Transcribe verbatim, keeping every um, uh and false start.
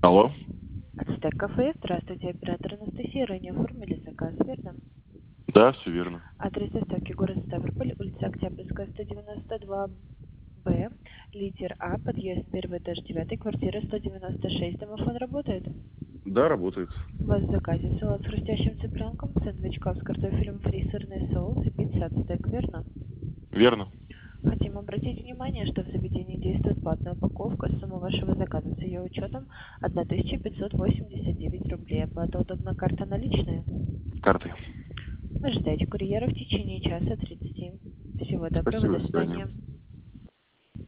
Алло. Ацтек кафе. Здравствуйте, оператор Анастасия. Ранее оформили заказ, верно? Да, все верно. Адрес доставки город Ставрополь, улица Октябрьская, сто девяносто два Б, литер А, подъезд первый этаж, девятый, квартира сто девяносто шесть. Домофон работает? Да, работает. У вас в заказе салат с хрустящим цыпленком, сэндвич с картофелем фри, сырный соус и пицца Ацтек, верно? Верно. Хотим обратить внимание, что в заведении действует платная упаковка. Сумма вашего заказа с ее учетом тысяча пятьсот восемьдесят девять рублей. Оплата удобна, карта наличная? Картой. Ожидайте курьера в течение часа тридцати. Всего доброго, Спасибо, до до свидания. свидания.